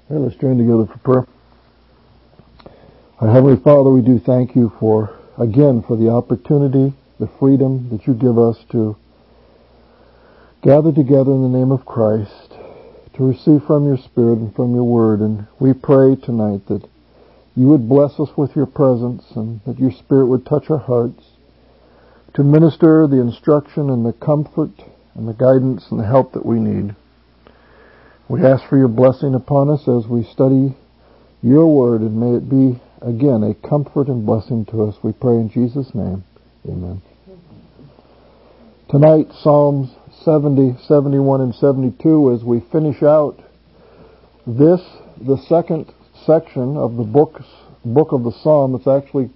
Okay, let's join together for prayer. Our Heavenly Father, we do thank you for the opportunity, the freedom that you give us to gather together in the name of Christ, to receive from your Spirit and from your Word. And we pray tonight that you would bless us with your presence and that your Spirit would touch our hearts to minister the instruction and the comfort and the guidance and the help that we need. We ask for your blessing upon us as we study your word, and may it be, again, a comfort and blessing to us. We pray in Jesus' name. Amen. Tonight, Psalms 70, 71, and 72, as we finish out the second section of the book of the Psalm. It's actually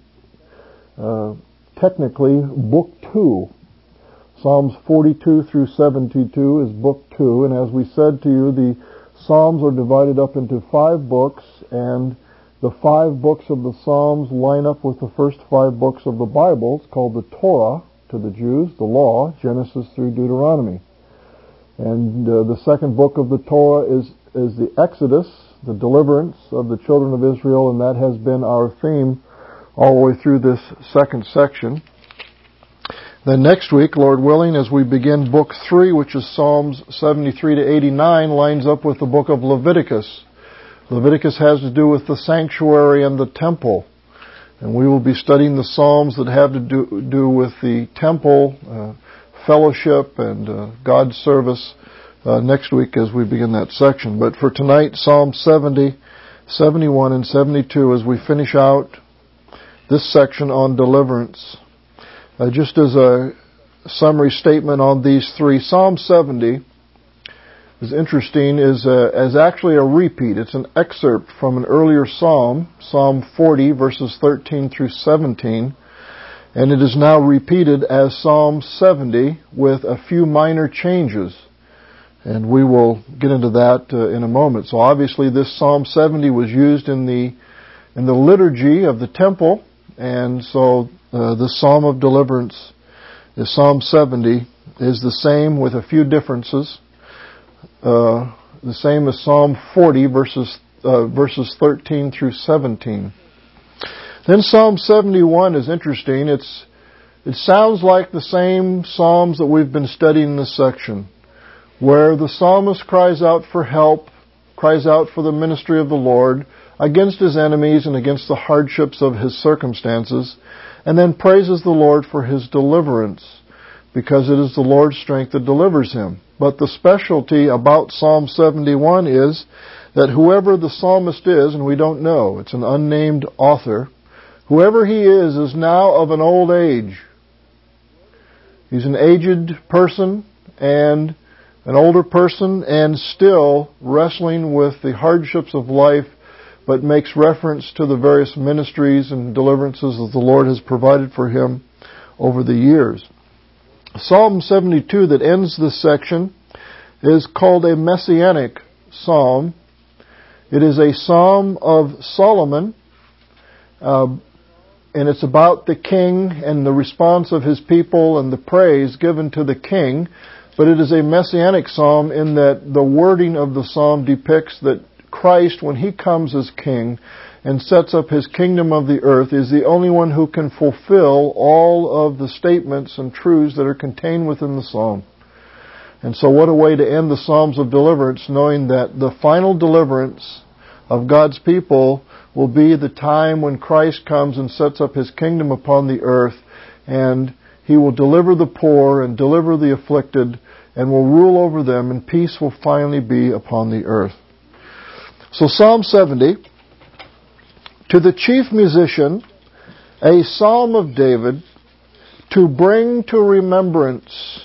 technically Book 2. Psalms 42 through 72 is Book 2, and as we said to you, the Psalms are divided up into 5 books, and the 5 books of the Psalms line up with the first 5 books of the Bible. It's called the Torah to the Jews, the Law, Genesis through Deuteronomy. And the second book of the Torah is the Exodus, the deliverance of the children of Israel, and that has been our theme all the way through this second section. Then next week, Lord willing, as we begin Book 3, which is Psalms 73 to 89, lines up with the book of Leviticus. Leviticus has to do with the sanctuary and the temple. And we will be studying the Psalms that have to do with the temple, fellowship, and God's service next week as we begin that section. But for tonight, Psalm 70, 71, and 72, as we finish out this section on deliverance. Just as a summary statement on these 3, Psalm 70 is interesting, is actually a repeat. It's an excerpt from an earlier psalm, Psalm 40, verses 13 through 17, and it is now repeated as Psalm 70 with a few minor changes. And we will get into that in a moment. So obviously this Psalm 70 was used in the liturgy of the temple, and so the Psalm of Deliverance, the Psalm 70, is the same with a few differences. The same as Psalm 40, verses 13 through 17. Then Psalm 71 is interesting. It sounds like the same Psalms that we've been studying in this section, where the psalmist cries out for help, cries out for the ministry of the Lord against his enemies and against the hardships of his circumstances, and then praises the Lord for his deliverance, because it is the Lord's strength that delivers him. But the specialty about Psalm 71 is that whoever the psalmist is, and we don't know, it's an unnamed author, whoever he is now of an old age. He's an aged person and an older person, and still wrestling with the hardships of life, but makes reference to the various ministries and deliverances that the Lord has provided for him over the years. Psalm 72 that ends this section is called a Messianic Psalm. It is a Psalm of Solomon, and it's about the king and the response of his people and the praise given to the king. But it is a Messianic Psalm in that the wording of the Psalm depicts that Christ, when He comes as King and sets up His kingdom of the earth, is the only one who can fulfill all of the statements and truths that are contained within the Psalm. And so what a way to end the Psalms of deliverance, knowing that the final deliverance of God's people will be the time when Christ comes and sets up His kingdom upon the earth, and He will deliver the poor and deliver the afflicted and will rule over them, and peace will finally be upon the earth. So Psalm 70, to the chief musician, a psalm of David, to bring to remembrance.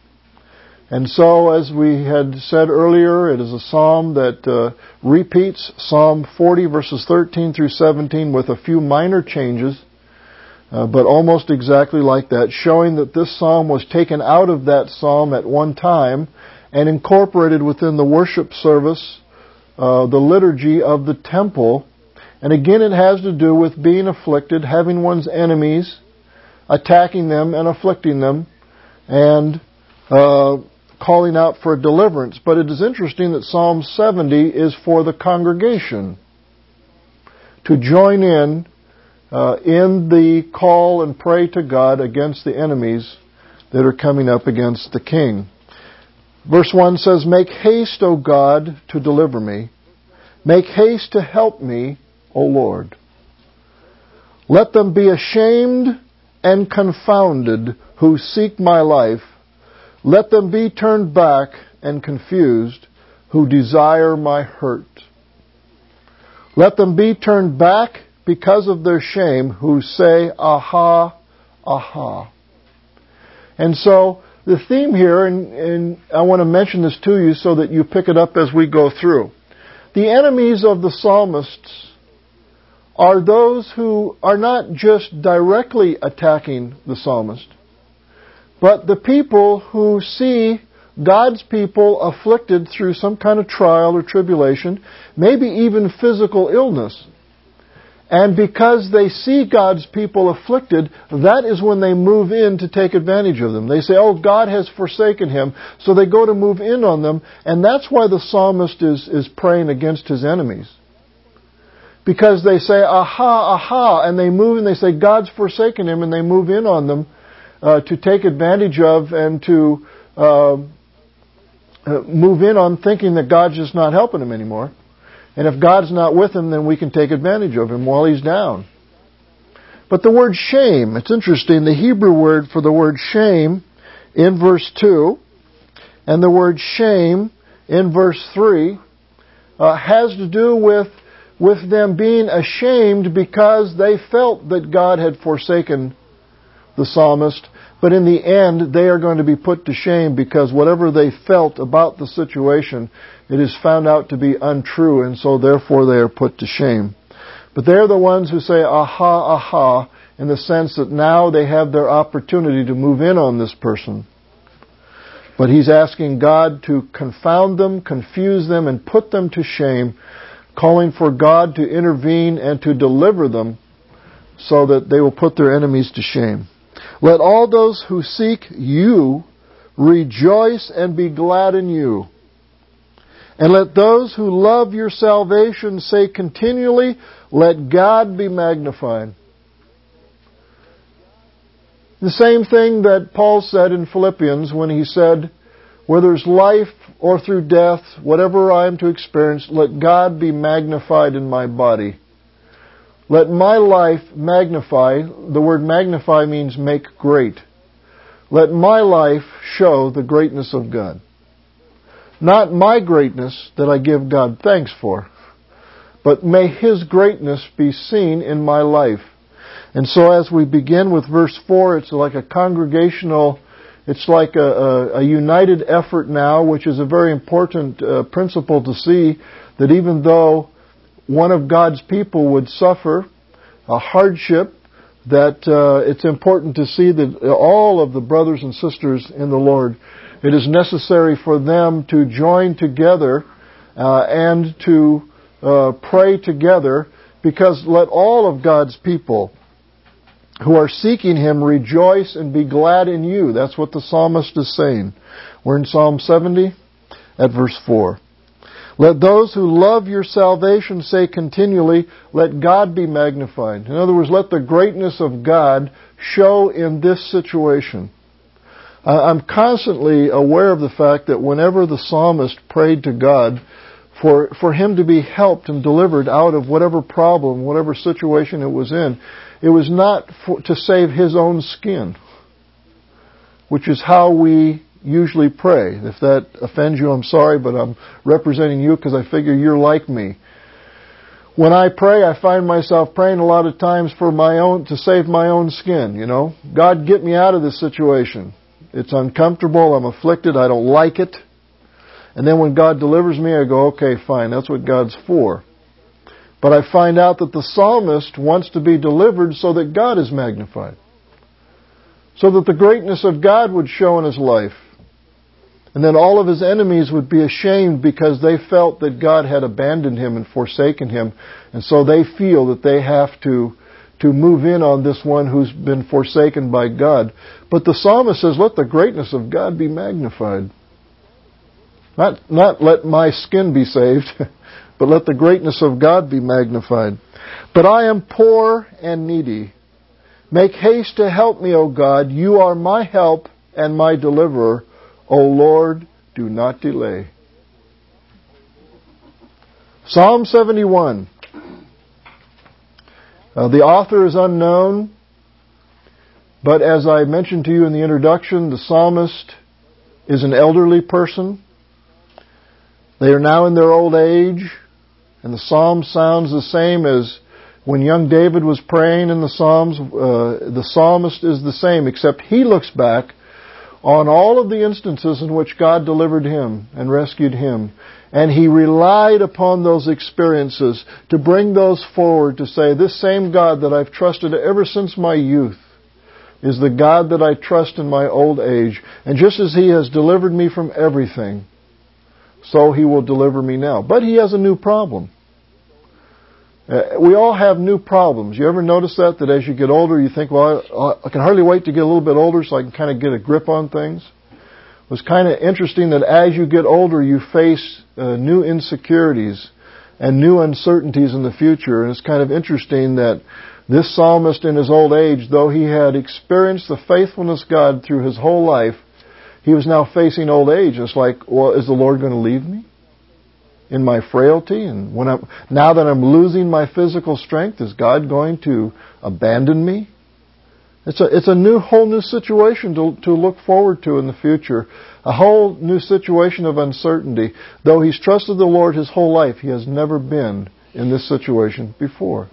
And so, as we had said earlier, it is a psalm that repeats Psalm 40, verses 13 through 17, with a few minor changes, but almost exactly like that, showing that this psalm was taken out of that psalm at one time and incorporated within the worship service, the liturgy of the temple. And again, it has to do with being afflicted, having one's enemies, attacking them and afflicting them, and calling out for deliverance. But it is interesting that Psalm 70 is for the congregation to join in the call and pray to God against the enemies that are coming up against the king. Verse 1 says, "Make haste, O God, to deliver me. Make haste to help me, O Lord. Let them be ashamed and confounded who seek my life. Let them be turned back and confused who desire my hurt. Let them be turned back because of their shame who say, Aha, aha." And so the theme here, and I want to mention this to you so that you pick it up as we go through. The enemies of the psalmists are those who are not just directly attacking the psalmist, but the people who see God's people afflicted through some kind of trial or tribulation, maybe even physical illness. And because they see God's people afflicted, that is when they move in to take advantage of them. They say, oh, God has forsaken him, so they go to move in on them, and that's why the psalmist is praying against his enemies. Because they say, aha, aha, and they move and they say, God's forsaken him, and they move in on them to take advantage of and to move in on thinking that God's just not helping him anymore. And if God's not with him, then we can take advantage of him while he's down. But the word shame, it's interesting, the Hebrew word for the word shame in verse 2 and the word shame in verse 3 has to do with them being ashamed because they felt that God had forsaken the psalmist. But in the end, they are going to be put to shame because whatever they felt about the situation, it is found out to be untrue, and so therefore they are put to shame. But they're the ones who say, aha, aha, in the sense that now they have their opportunity to move in on this person. But he's asking God to confound them, confuse them, and put them to shame, calling for God to intervene and to deliver them so that they will put their enemies to shame. Let all those who seek you rejoice and be glad in you. And let those who love your salvation say continually, let God be magnified. The same thing that Paul said in Philippians when he said, whether it's life or through death, whatever I am to experience, let God be magnified in my body. Let my life magnify. The word magnify means make great. Let my life show the greatness of God. Not my greatness that I give God thanks for, but may His greatness be seen in my life. And so as we begin with verse 4, it's like a congregational, it's like a united effort now, which is a very important principle to see, that even though one of God's people would suffer a hardship, that it's important to see that all of the brothers and sisters in the Lord, it is necessary for them to join together and to pray together, because let all of God's people who are seeking Him rejoice and be glad in you. That's what the psalmist is saying. We're in Psalm 70 at verse 4. Let those who love your salvation say continually, let God be magnified. In other words, let the greatness of God show in this situation. I'm constantly aware of the fact that whenever the psalmist prayed to God for him to be helped and delivered out of whatever problem, whatever situation it was in, it was not to save his own skin, which is how we usually pray. If that offends you, I'm sorry, but I'm representing you because I figure you're like me. When I pray, I find myself praying a lot of times for to save my own skin, you know. God, get me out of this situation. It's uncomfortable, I'm afflicted, I don't like it. And then when God delivers me, I go, okay, fine, that's what God's for. But I find out that the psalmist wants to be delivered so that God is magnified. So that the greatness of God would show in his life. And then all of his enemies would be ashamed because they felt that God had abandoned him and forsaken him. And so they feel that they have to move in on this one who's been forsaken by God. But the psalmist says, let the greatness of God be magnified. Not let my skin be saved, but let the greatness of God be magnified. But I am poor and needy. Make haste to help me, O God. You are my help and my deliverer. O Lord, do not delay. Psalm 71. The author is unknown, but as I mentioned to you in the introduction, the psalmist is an elderly person. They are now in their old age, and the psalm sounds the same as when young David was praying in the Psalms. The psalmist is the same, except he looks back on all of the instances in which God delivered him and rescued him. And he relied upon those experiences to bring those forward to say, this same God that I've trusted ever since my youth is the God that I trust in my old age. And just as He has delivered me from everything, so He will deliver me now. But He has a new problem. We all have new problems. You ever notice that as you get older, you think, well, I can hardly wait to get a little bit older so I can kind of get a grip on things? It was kind of interesting that as you get older, you face new insecurities and new uncertainties in the future. And it's kind of interesting that this psalmist in his old age, though he had experienced the faithfulness of God through his whole life, he was now facing old age. It's like, well, is the Lord going to leave me in my frailty? And now that I'm losing my physical strength, is God going to abandon me? It's a whole new situation to look forward to in the future. A whole new situation of uncertainty. Though he's trusted the Lord his whole life, he has never been in this situation before.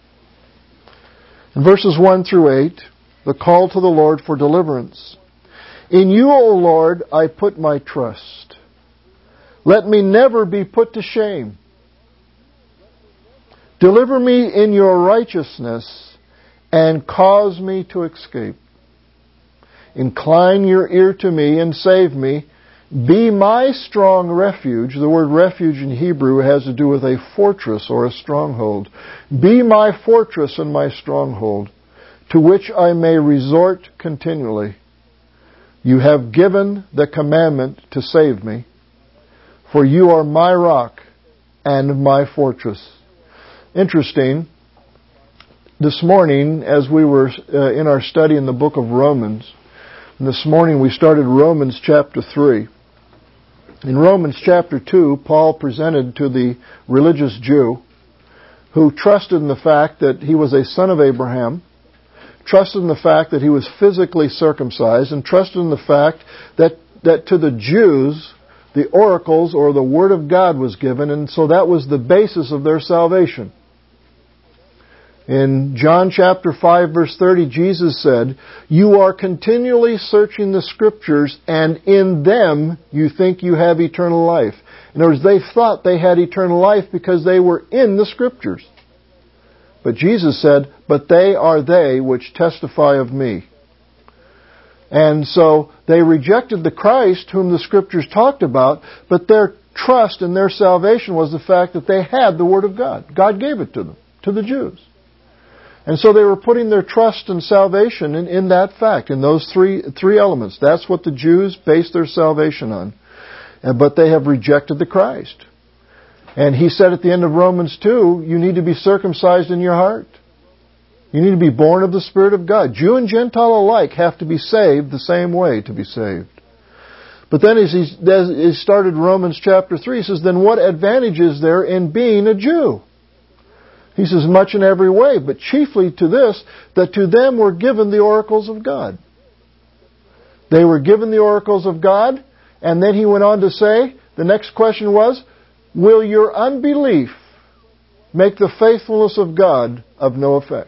In verses 1 through 8, the call to the Lord for deliverance. In you, O Lord, I put my trust. Let me never be put to shame. Deliver me in your righteousness and cause me to escape. Incline your ear to me and save me. Be my strong refuge. The word refuge in Hebrew has to do with a fortress or a stronghold. Be my fortress and my stronghold, to which I may resort continually. You have given the commandment to save me, for you are my rock and my fortress. Interesting. This morning, as we were in our study in the book of Romans, and this morning we started Romans chapter 3. In Romans chapter 2, Paul presented to the religious Jew who trusted in the fact that he was a son of Abraham, trusted in the fact that he was physically circumcised, and trusted in the fact that to the Jews, the oracles or the Word of God was given, and so that was the basis of their salvation. In John chapter 5 verse 30, Jesus said, you are continually searching the Scriptures, and in them you think you have eternal life. In other words, they thought they had eternal life because they were in the Scriptures. But Jesus said, but they are they which testify of me. And so they rejected the Christ whom the Scriptures talked about, but their trust and their salvation was the fact that they had the Word of God. God gave it to them, to the Jews. And so they were putting their trust and salvation in that fact, in those three elements. That's what the Jews based their salvation on. But they have rejected the Christ. And he said at the end of Romans 2, you need to be circumcised in your heart. You need to be born of the Spirit of God. Jew and Gentile alike have to be saved the same way to be saved. But then as he started Romans chapter 3, he says, then what advantage is there in being a Jew? He says, much in every way, but chiefly to this, that to them were given the oracles of God. They were given the oracles of God, and then he went on to say, the next question was, will your unbelief make the faithfulness of God of no effect?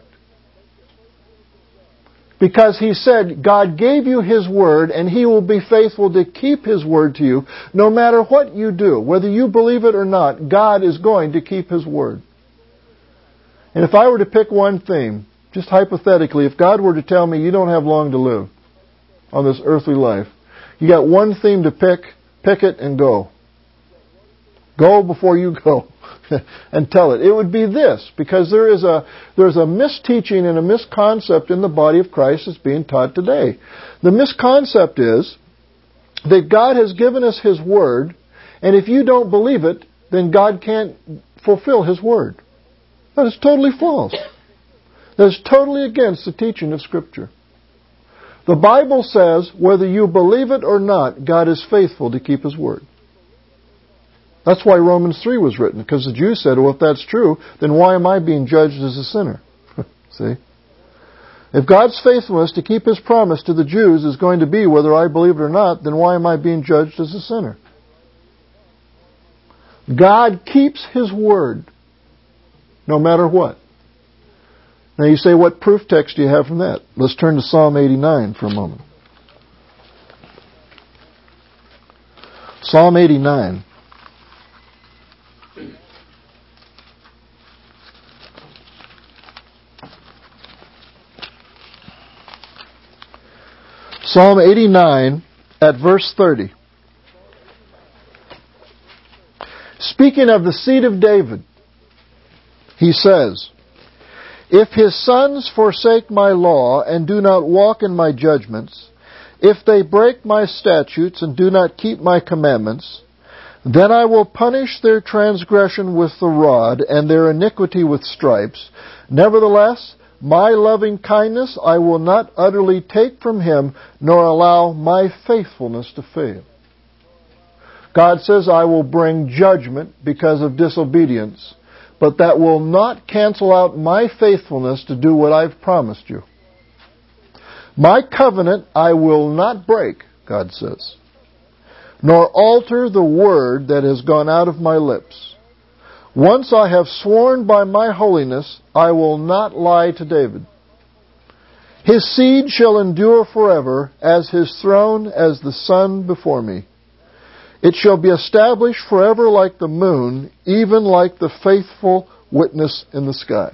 Because he said, God gave you His Word, and He will be faithful to keep His Word to you, no matter what you do. Whether you believe it or not, God is going to keep His Word. And if I were to pick one theme, just hypothetically, if God were to tell me you don't have long to live on this earthly life, you got one theme to pick it and go. Go before you go and tell it. It would be this, because there's a misteaching and a misconcept in the body of Christ that's being taught today. The misconcept is that God has given us His Word, And if you don't believe it, then God can't fulfill His Word. That is totally false. That is totally against the teaching of Scripture. The Bible says, whether you believe it or not, God is faithful to keep His Word. That's why Romans 3 was written, because the Jews said, well, if that's true, then why am I being judged as a sinner? See? If God's faithfulness to keep His promise to the Jews is going to be whether I believe it or not, then why am I being judged as a sinner? God keeps His Word, no matter what. Now you say, what proof text do you have from that? Let's turn to Psalm 89 for a moment. Psalm 89. Psalm 89 at verse 30. Speaking of the seed of David, he says, if his sons forsake my law and do not walk in my judgments, if they break my statutes and do not keep my commandments, then I will punish their transgression with the rod and their iniquity with stripes. Nevertheless, my loving kindness I will not utterly take from him, nor allow my faithfulness to fail. God says, I will bring judgment because of disobedience, but that will not cancel out my faithfulness to do what I've promised you. My covenant I will not break, God says, nor alter the word that has gone out of my lips. Once I have sworn by my holiness, I will not lie to David. His seed shall endure forever, as his throne, as the sun before me. It shall be established forever like the moon, even like the faithful witness in the sky.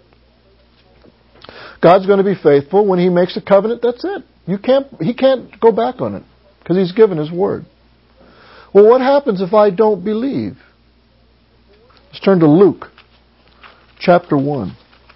God's going to be faithful. When He makes a covenant, that's it. He can't go back on it, because He's given His word. Well, what happens if I don't believe? Let's turn to Luke, chapter 1.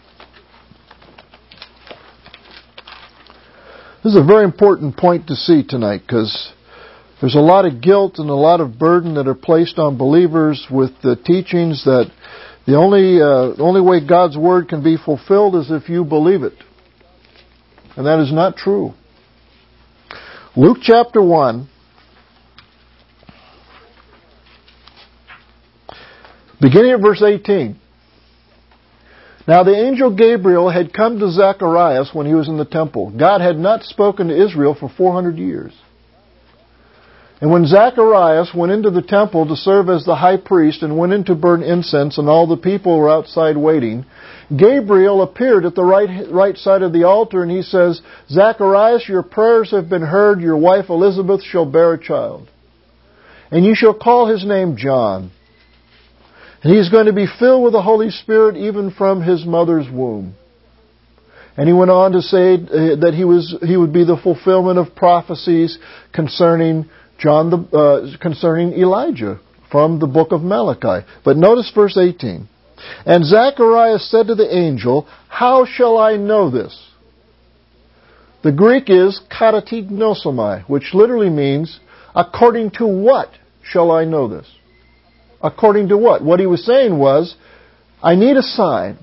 This is a very important point to see tonight, because there's a lot of guilt and a lot of burden that are placed on believers with the teachings that the only way God's Word can be fulfilled is if you believe it. And that is not true. Luke chapter 1, beginning at verse 18. Now the angel Gabriel had come to Zacharias when he was in the temple. God had not spoken to Israel for 400 years. And when Zacharias went into the temple to serve as the high priest and went in to burn incense and all the people were outside waiting, Gabriel appeared at the right side of the altar and he says, Zacharias, your prayers have been heard. Your wife Elizabeth shall bear a child. And you shall call his name John. And he's going to be filled with the Holy Spirit even from his mother's womb. And he went on to say that he would be the fulfillment of prophecies concerning concerning Elijah from the book of Malachi. But notice verse 18. And Zacharias said to the angel, how shall I know this? The Greek is katatignosomai, which literally means, according to what shall I know this? According to what? What he was saying was, I need a sign.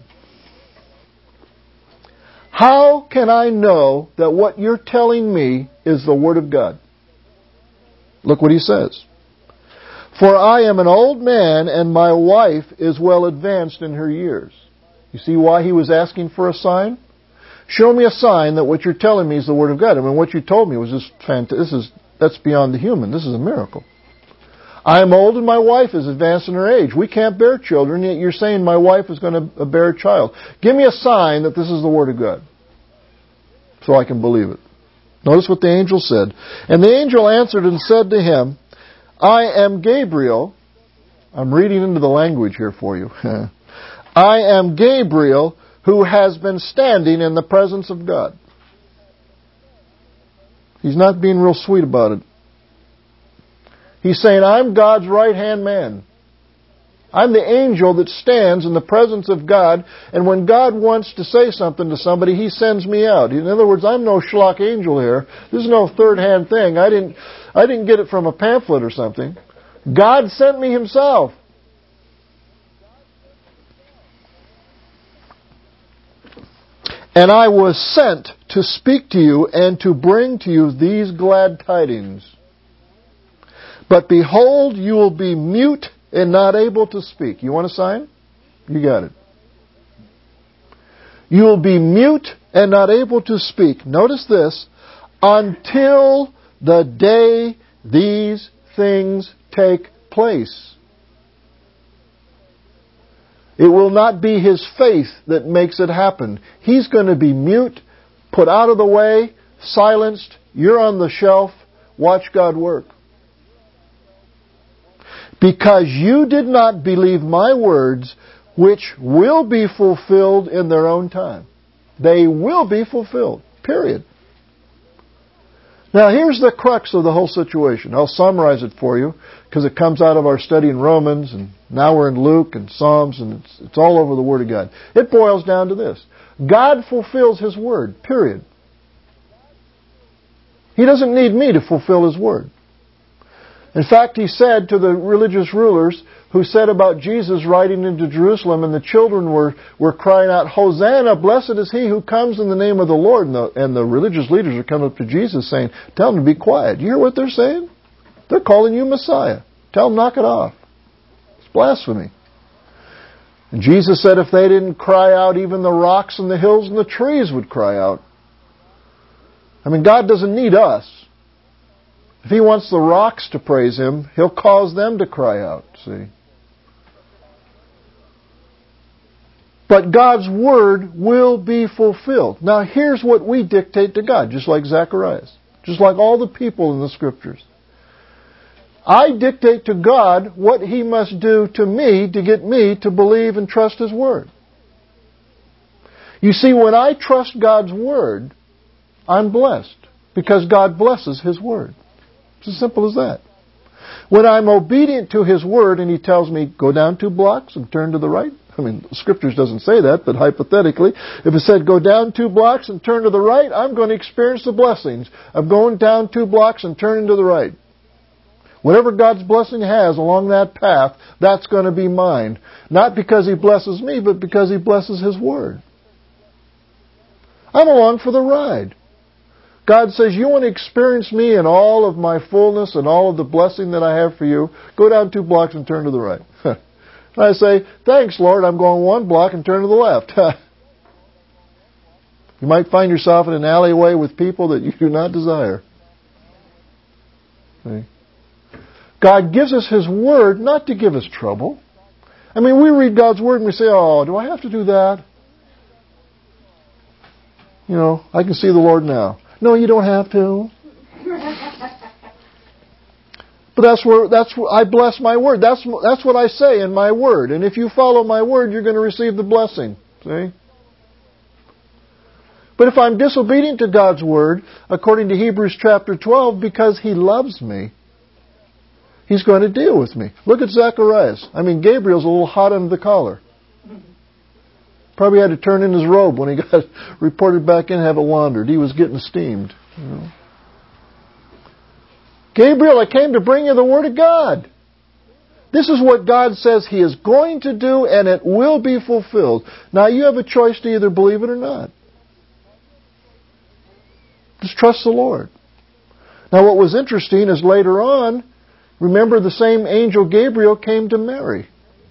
How can I know that what you're telling me is the Word of God? Look what he says. For I am an old man and my wife is well advanced in her years. You see why he was asking for a sign? Show me a sign that what you're telling me is the Word of God. I mean, what you told me was just fantastic. That's beyond the human. This is a miracle. I am old and my wife is advanced in her age. We can't bear children, yet you're saying my wife is going to bear a child. Give me a sign that this is the Word of God, so I can believe it. Notice what the angel said. And the angel answered and said to him, I am Gabriel. I'm reading into the language here for you. I am Gabriel who has been standing in the presence of God. He's not being real sweet about it. He's saying, I'm God's right-hand man. I'm the angel that stands in the presence of God, and when God wants to say something to somebody, He sends me out. In other words, I'm no schlock angel here. This is no third-hand thing. I didn't get it from a pamphlet or something. God sent me Himself. And I was sent to speak to you and to bring to you these glad tidings. But behold, you will be mute and not able to speak. You want a sign? You got it. You will be mute and not able to speak. Notice this. Until the day these things take place. It will not be his faith that makes it happen. He's going to be mute, put out of the way, silenced. You're on the shelf. Watch God work. Because you did not believe my words, which will be fulfilled in their own time. They will be fulfilled. Period. Now here's the crux of the whole situation. I'll summarize it for you because it comes out of our study in Romans, and now we're in Luke and Psalms, and it's all over the Word of God. It boils down to this. God fulfills His Word. Period. He doesn't need me to fulfill His Word. In fact, He said to the religious rulers who said about Jesus riding into Jerusalem, and the children were crying out, Hosanna, blessed is He who comes in the name of the Lord. And the religious leaders are coming up to Jesus saying, tell them to be quiet. You hear what they're saying? They're calling you Messiah. Tell them knock it off. It's blasphemy. And Jesus said if they didn't cry out, even the rocks and the hills and the trees would cry out. I mean, God doesn't need us. If He wants the rocks to praise Him, He'll cause them to cry out, see. But God's Word will be fulfilled. Now here's what we dictate to God, just like Zacharias, just like all the people in the Scriptures. I dictate to God what He must do to me to get me to believe and trust His Word. You see, when I trust God's Word, I'm blessed because God blesses His Word. It's as simple as that. When I'm obedient to His Word and He tells me, go down 2 blocks and turn to the right. I mean, the Scriptures doesn't say that, but hypothetically, if it said go down 2 blocks and turn to the right, I'm going to experience the blessings of going down 2 blocks and turning to the right. Whatever God's blessing has along that path, that's going to be mine. Not because He blesses me, but because He blesses His Word. I'm along for the ride. God says, you want to experience me in all of my fullness and all of the blessing that I have for you, go down 2 blocks and turn to the right. And I say, thanks, Lord, I'm going 1 block and turn to the left. You might find yourself in an alleyway with people that you do not desire. See? God gives us His Word not to give us trouble. I mean, we read God's Word and we say, oh, do I have to do that? You know, I can see the Lord now. No, you don't have to. But that's where I bless my Word. That's what I say in my Word. And if you follow my Word, you're going to receive the blessing. See? But if I'm disobedient to God's Word, according to Hebrews chapter 12, because He loves me, He's going to deal with me. Look at Zacharias. I mean, Gabriel's a little hot under the collar. Probably had to turn in his robe when he got reported back in and have it laundered. He was getting steamed. You know. Gabriel, I came to bring you the Word of God. This is what God says He is going to do, and it will be fulfilled. Now you have a choice to either believe it or not. Just trust the Lord. Now what was interesting is later on, remember the same angel Gabriel came to Mary.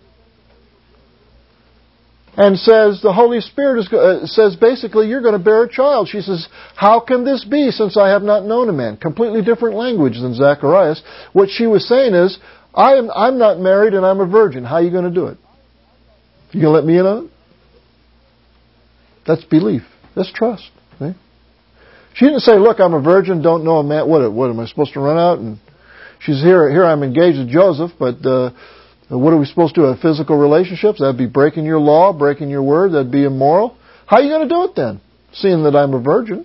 And says, the Holy Spirit says basically, you're going to bear a child. She says, how can this be since I have not known a man? Completely different language than Zacharias. What she was saying is, I'm not married and I'm a virgin. How are you going to do it? You going to let me in on it? That's belief. That's trust. See? She didn't say, look, I'm a virgin, don't know a man. What am I supposed to run out? And she's here I'm engaged with Joseph, but what are we supposed to do? Have physical relationships? That'd be breaking your law, breaking your word. That'd be immoral. How are you going to do it then, seeing that I'm a virgin?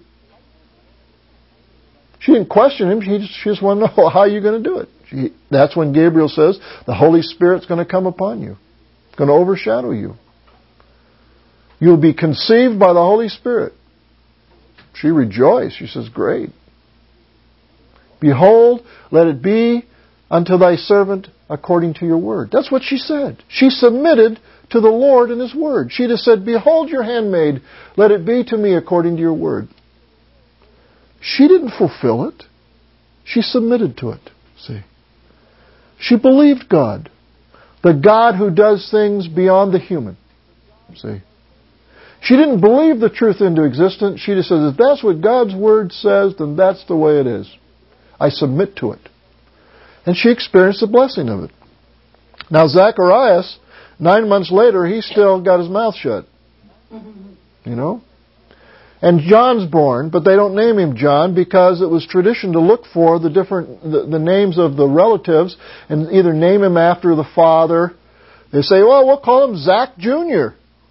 She didn't question him. She just wanted to know, how are you going to do it? That's when Gabriel says, the Holy Spirit's going to come upon you. It's going to overshadow you. You'll be conceived by the Holy Spirit. She rejoiced. She says, great. Behold, let it be unto thy servant according to your word. That's what she said. She submitted to the Lord and His word. She just said, behold your handmaid, let it be to me according to your word. She didn't fulfill it. She submitted to it. See? She believed God. The God who does things beyond the human. See? She didn't believe the truth into existence. She just says, if that's what God's word says, then that's the way it is. I submit to it. And she experienced the blessing of it. Now Zacharias, 9 months later, he still got his mouth shut. You know? And John's born, but they don't name him John because it was tradition to look for the names of the relatives and either name him after the father. They say, well, we'll call him Zach Jr.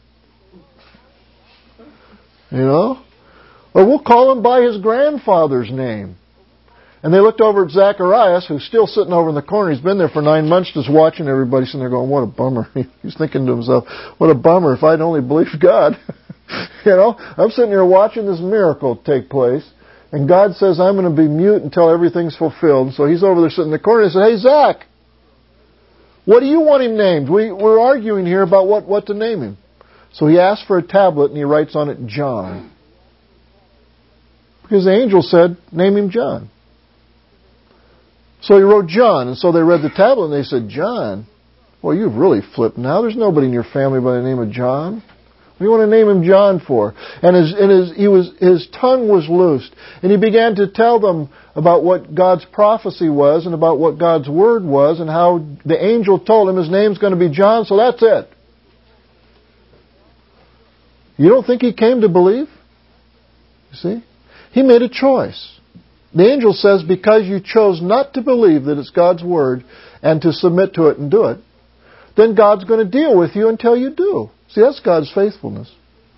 You know? Or we'll call him by his grandfather's name. And they looked over at Zacharias, who's still sitting over in the corner. He's been there for 9 months just watching everybody sitting there going, what a bummer. He's thinking to himself, what a bummer if I'd only believed God. You know, I'm sitting here watching this miracle take place. And God says, I'm going to be mute until everything's fulfilled. So he's over there sitting in the corner and he said, hey, Zach, what do you want him named? We're arguing here about what to name him. So he asked for a tablet and he writes on it John. Because the angel said, name him John. So he wrote John, and so they read the tablet and they said, John? Well, you've really flipped now. There's nobody in your family by the name of John. What do you want to name him John for? And his tongue was loosed. And he began to tell them about what God's prophecy was and about what God's word was and how the angel told him his name's going to be John, so that's it. You don't think he came to believe? You see? He made a choice. The angel says, because you chose not to believe that it's God's word and to submit to it and do it, then God's going to deal with you until you do. See, that's God's faithfulness.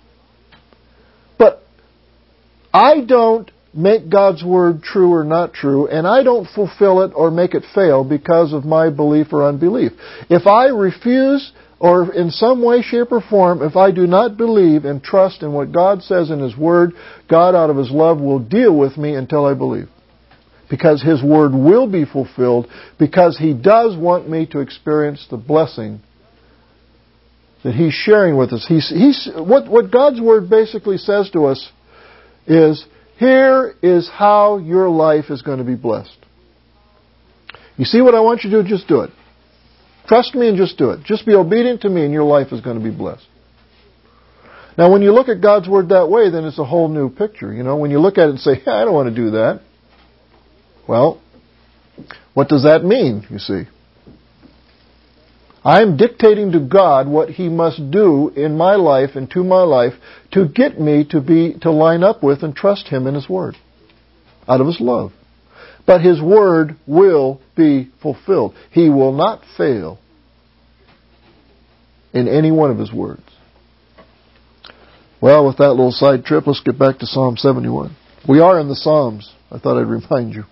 But I don't make God's word true or not true, and I don't fulfill it or make it fail because of my belief or unbelief. If I refuse, or in some way, shape, or form, if I do not believe and trust in what God says in His Word, God out of His love will deal with me until I believe. Because His Word will be fulfilled, because He does want me to experience the blessing that He's sharing with us. What God's Word basically says to us is, here is how your life is going to be blessed. You see what I want you to do? Just do it. Trust me and just do it. Just be obedient to me and your life is going to be blessed. Now, when you look at God's Word that way, then it's a whole new picture. You know, when you look at it and say, hey, I don't want to do that. Well, what does that mean, you see? I'm dictating to God what He must do in my life and to my life to get me to line up with and trust Him in His Word out of His love. But His Word will be fulfilled. He will not fail in any one of His words. Well, with that little side trip, let's get back to Psalm 71. We are in the Psalms. I thought I'd remind you.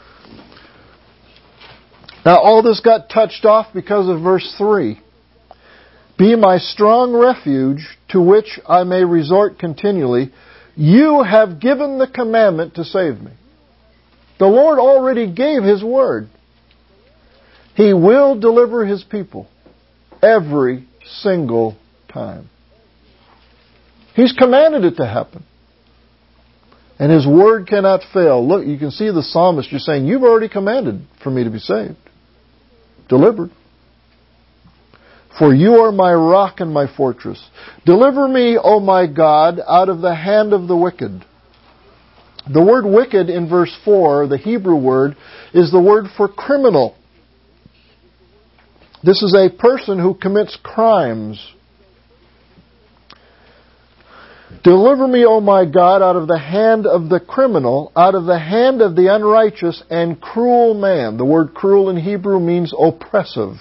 Now, all this got touched off because of verse 3. Be my strong refuge to which I may resort continually. You have given the commandment to save me. The Lord already gave His word. He will deliver His people every single time. He's commanded it to happen. And His word cannot fail. Look, you can see the psalmist just saying, you've already commanded for me to be saved. Delivered. For you are my rock and my fortress. Deliver me, O my God, out of the hand of the wicked. The word wicked in verse 4, the Hebrew word, is the word for criminal. This is a person who commits crimes. Deliver me, O my God, out of the hand of the criminal, out of the hand of the unrighteous and cruel man. The word cruel in Hebrew means oppressive.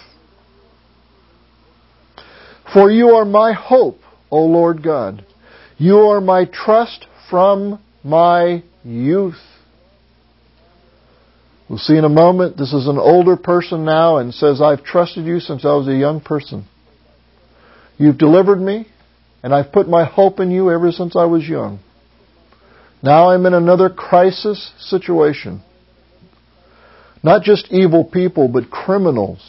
For you are my hope, O Lord God. You are my trust from my youth. We'll see in a moment, this is an older person now and says, I've trusted you since I was a young person. You've delivered me, and I've put my hope in you ever since I was young. Now I'm in another crisis situation. Not just evil people, but criminals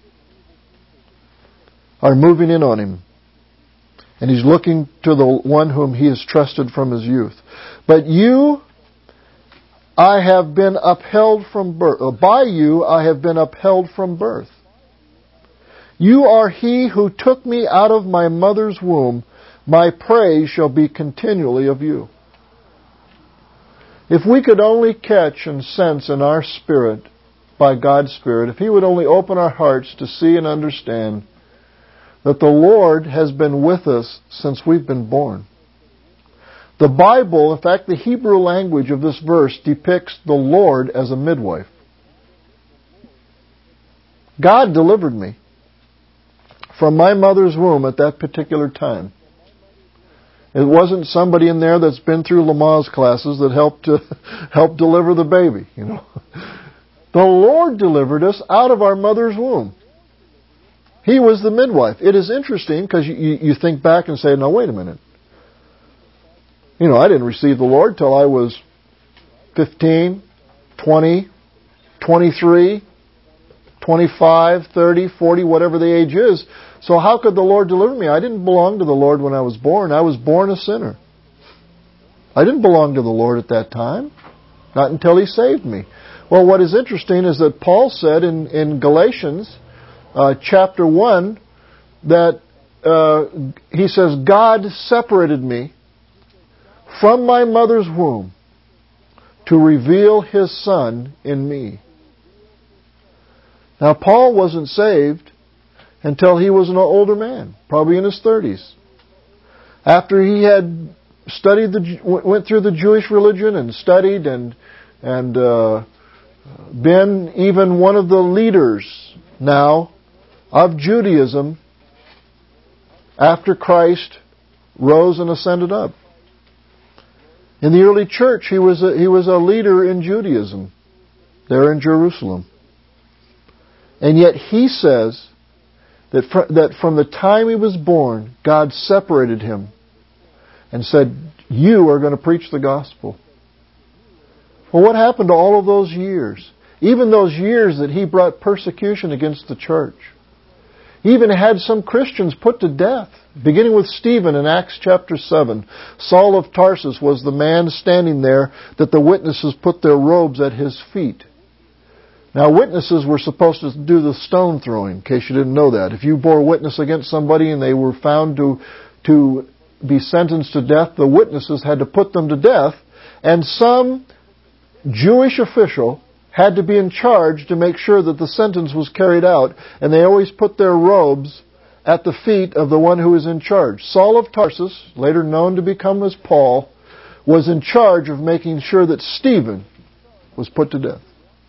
are moving in on him. And he's looking to the one whom he has trusted from his youth. But you, I have been upheld from birth. By you, I have been upheld from birth. You are he who took me out of my mother's womb. My praise shall be continually of you. If we could only catch and sense in our spirit, by God's Spirit, if He would only open our hearts to see and understand that the Lord has been with us since we've been born. The Bible, in fact, the Hebrew language of this verse depicts the Lord as a midwife. God delivered me from my mother's womb at that particular time. It wasn't somebody in there that's been through Lamaze classes that helped deliver the baby, you know. The Lord delivered us out of our mother's womb. He was the midwife. It is interesting because you think back and say, now wait a minute. You know, I didn't receive the Lord till I was 15, 20, 23, 25, 30, 40, whatever the age is. So how could the Lord deliver me? I didn't belong to the Lord when I was born. I was born a sinner. I didn't belong to the Lord at that time. Not until He saved me. Well, what is interesting is that Paul said in Galatians chapter 1 that he says, God separated me from my mother's womb to reveal His Son in me. Now, Paul wasn't saved until he was an older man, probably in his 30s. After he had went through the Jewish religion and studied and been even one of the leaders now of Judaism after Christ rose and ascended up. In the early church, he was a leader in Judaism there in Jerusalem. And yet he says that from the time he was born, God separated him and said, you are going to preach the gospel. Well, what happened to all of those years? Even those years that he brought persecution against the church. He even had some Christians put to death, beginning with Stephen in Acts chapter 7. Saul of Tarsus was the man standing there that the witnesses put their robes at his feet. Now, witnesses were supposed to do the stone throwing, in case you didn't know that. If you bore witness against somebody and they were found to be sentenced to death, the witnesses had to put them to death, and some Jewish official had to be in charge to make sure that the sentence was carried out, and they always put their robes at the feet of the one who was in charge. Saul of Tarsus, later known to become as Paul, was in charge of making sure that Stephen was put to death,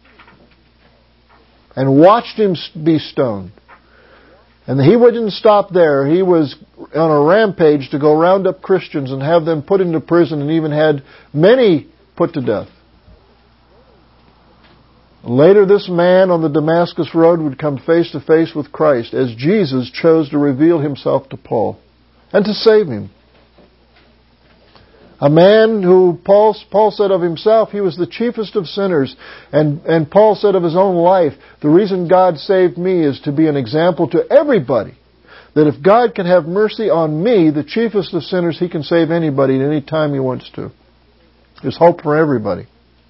and watched him be stoned. And he wouldn't stop there. He was on a rampage to go round up Christians and have them put into prison, and even had many put to death. Later, this man on the Damascus Road would come face to face with Christ as Jesus chose to reveal Himself to Paul and to save him. A man who Paul said of himself, he was the chiefest of sinners. And Paul said of his own life, the reason God saved me is to be an example to everybody. That if God can have mercy on me, the chiefest of sinners, He can save anybody at any time He wants to. There's hope for everybody.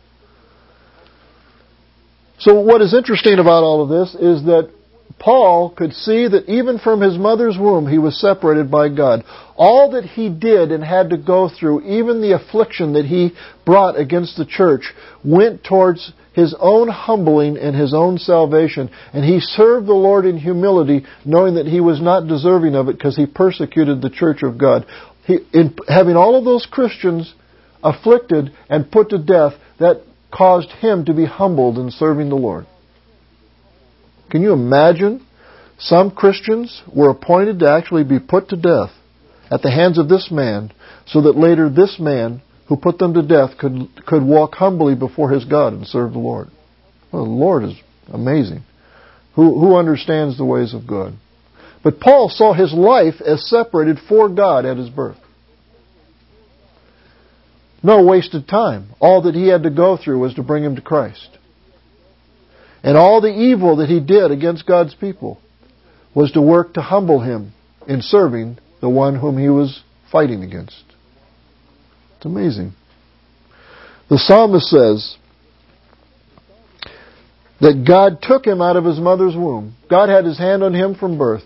So what is interesting about all of this is that Paul could see that even from his mother's womb he was separated by God. All that he did and had to go through, even the affliction that he brought against the church, went towards his own humbling and his own salvation. And he served the Lord in humility, knowing that he was not deserving of it because he persecuted the church of God. In having all of those Christians afflicted and put to death, that caused him to be humbled in serving the Lord. Can you imagine? Some Christians were appointed to actually be put to death at the hands of this man, so that later this man who put them to death could walk humbly before his God and serve the Lord. Well, the Lord is amazing. Who understands the ways of God? But Paul saw his life as separated for God at his birth. No wasted time. All that he had to go through was to bring him to Christ. And all the evil that he did against God's people was to work to humble him in serving the one whom he was fighting against. It's amazing. The psalmist says that God took him out of his mother's womb. God had his hand on him from birth.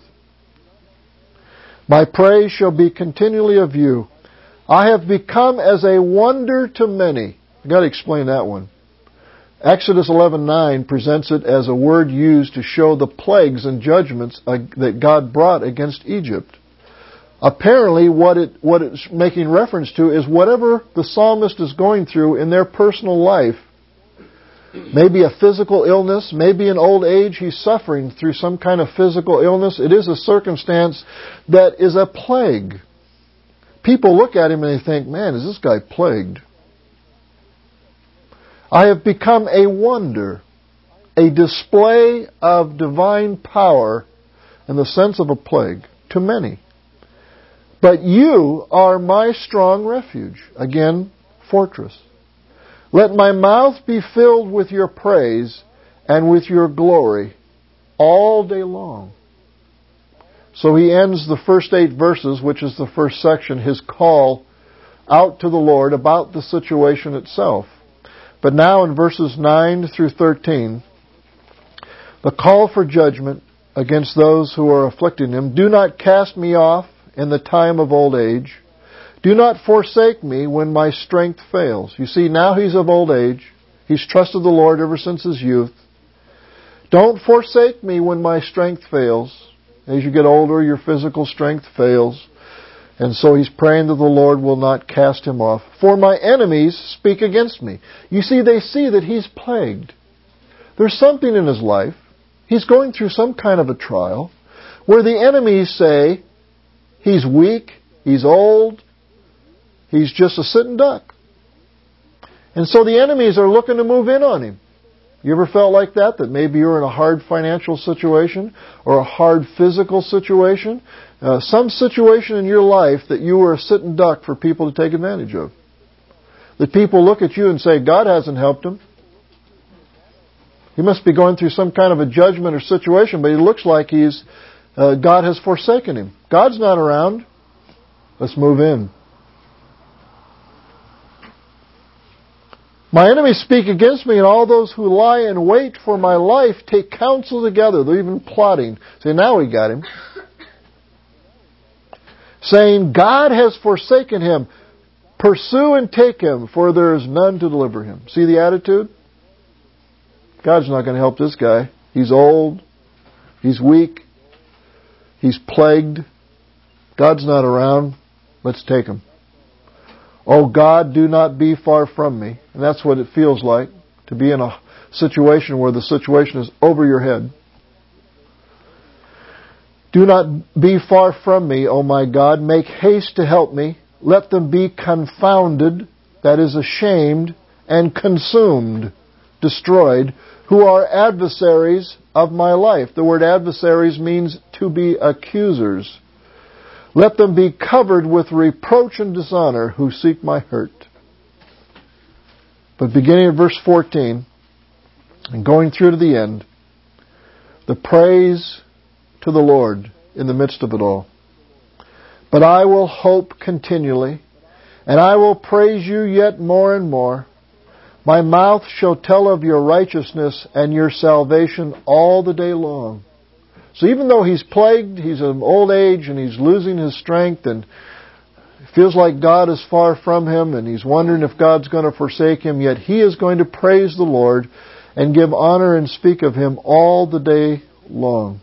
My praise shall be continually of you. I have become as a wonder to many. I've got to explain that one. Exodus 11:9 presents it as a word used to show the plagues and judgments that God brought against Egypt. Apparently, what it's making reference to is whatever the psalmist is going through in their personal life. Maybe a physical illness, maybe in old age he's suffering through some kind of physical illness. It is a circumstance that is a plague. People look at him and they think, man, is this guy plagued? I have become a wonder, a display of divine power in the sense of a plague to many. But you are my strong refuge. Again, fortress. Let my mouth be filled with your praise and with your glory all day long. So he ends the first 8 verses, which is the first section, his call out to the Lord about the situation itself. But now in verses 9 through 13, the call for judgment against those who are afflicting him. Do not cast me off in the time of old age. Do not forsake me when my strength fails. You see, now he's of old age. He's trusted the Lord ever since his youth. Don't forsake me when my strength fails. As you get older, your physical strength fails. And so he's praying that the Lord will not cast him off. For my enemies speak against me. You see, they see that he's plagued. There's something in his life. He's going through some kind of a trial where the enemies say he's weak, he's old, he's just a sitting duck. And so the enemies are looking to move in on him. You ever felt like that? That maybe you're in a hard financial situation or a hard physical situation? Some situation in your life that you were a sitting duck for people to take advantage of. That people look at you and say, God hasn't helped him. He must be going through some kind of a judgment or situation, but he looks like God has forsaken him. God's not around. Let's move in. My enemies speak against me, and all those who lie in wait for my life take counsel together. They're even plotting. Say, now we got him. Saying, God has forsaken him. Pursue and take him, for there is none to deliver him. See the attitude? God's not going to help this guy. He's old. He's weak. He's plagued. God's not around. Let's take him. Oh God, do not be far from me. And that's what it feels like to be in a situation where the situation is over your head. Do not be far from me, O my God. Make haste to help me. Let them be confounded, that is ashamed, and consumed, destroyed, who are adversaries of my life. The word adversaries means to be accusers. Let them be covered with reproach and dishonor who seek my hurt. But beginning at verse 14 and going through to the end, the praise to the Lord in the midst of it all. But I will hope continually, and I will praise you yet more and more. My mouth shall tell of your righteousness and your salvation all the day long. So even though he's plagued, he's of old age, and he's losing his strength, and it feels like God is far from him, and he's wondering if God's going to forsake him, yet he is going to praise the Lord and give honor and speak of him all the day long.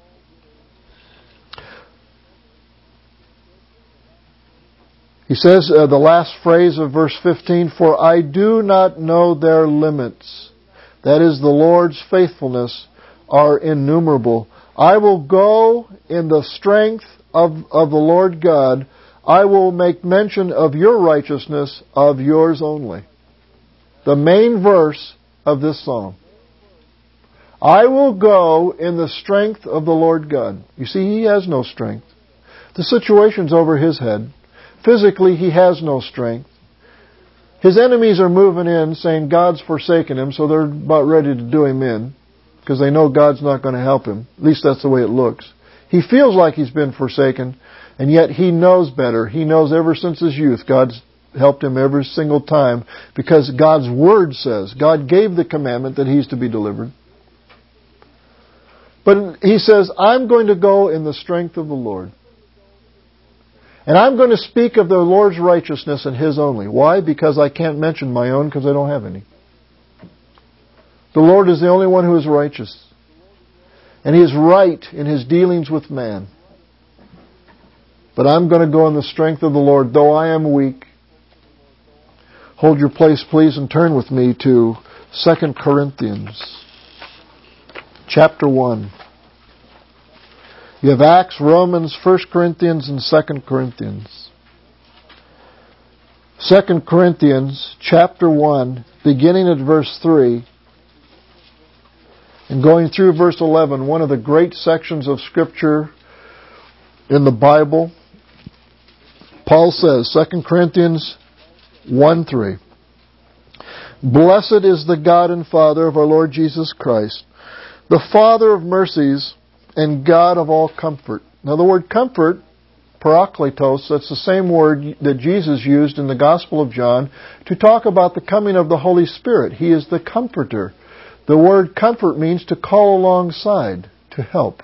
He says, the last phrase of verse 15, for I do not know their limits. That is, the Lord's faithfulness are innumerable. I will go in the strength of the Lord God. I will make mention of your righteousness, of yours only. The main verse of this psalm. I will go in the strength of the Lord God. You see, he has no strength. The situation's over his head. Physically, he has no strength. His enemies are moving in, saying God's forsaken him, so they're about ready to do him in. because they know God's not going to help him. At least that's the way it looks. He feels like he's been forsaken, and yet he knows better. He knows ever since his youth God's helped him every single time, because God's Word says, God gave the commandment that he's to be delivered. But he says, I'm going to go in the strength of the Lord. And I'm going to speak of the Lord's righteousness and His only. Why? Because I can't mention my own, because I don't have any. The Lord is the only one who is righteous. And He is right in His dealings with man. But I'm going to go in the strength of the Lord, though I am weak. Hold your place, please, and turn with me to 2 Corinthians. Chapter 1. You have Acts, Romans, 1 Corinthians, and 2 Corinthians. 2 Corinthians, chapter 1, beginning at verse 3, and going through verse 11, one of the great sections of Scripture in the Bible. Paul says, 2 Corinthians 1:3, Blessed is the God and Father of our Lord Jesus Christ, the Father of mercies and God of all comfort. Now the word comfort, parakletos, that's the same word that Jesus used in the Gospel of John to talk about the coming of the Holy Spirit. He is the comforter. The word comfort means to call alongside, to help.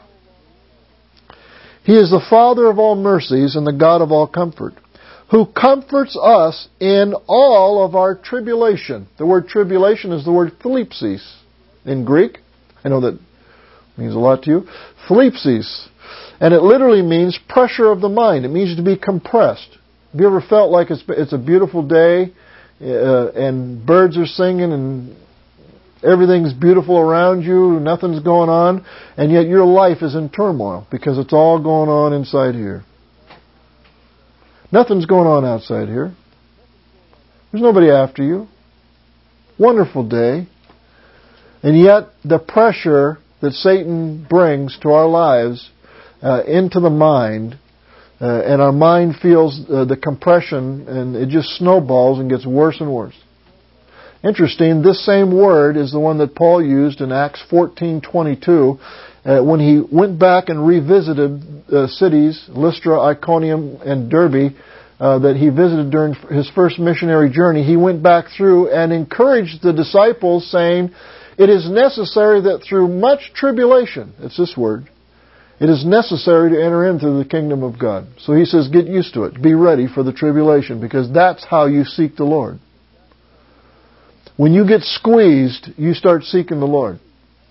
He is the Father of all mercies and the God of all comfort, who comforts us in all of our tribulation. The word tribulation is the word thlipsis in Greek. I know that means a lot to you. Thlipsis. And it literally means pressure of the mind. It means to be compressed. Have you ever felt like it's a beautiful day and birds are singing and everything's beautiful around you, nothing's going on, and yet your life is in turmoil because it's all going on inside here? Nothing's going on outside here. There's nobody after you. Wonderful day. And yet the pressure that Satan brings to our lives into the mind, and our mind feels the compression, and it just snowballs and gets worse and worse. Interesting, this same word is the one that Paul used in Acts 14:22 when he went back and revisited cities, Lystra, Iconium, and Derbe, that he visited during his first missionary journey. He went back through and encouraged the disciples, saying, it is necessary that through much tribulation, it's this word, it is necessary to enter into the kingdom of God. So he says, get used to it. Be ready for the tribulation, because that's how you seek the Lord. When you get squeezed, you start seeking the Lord.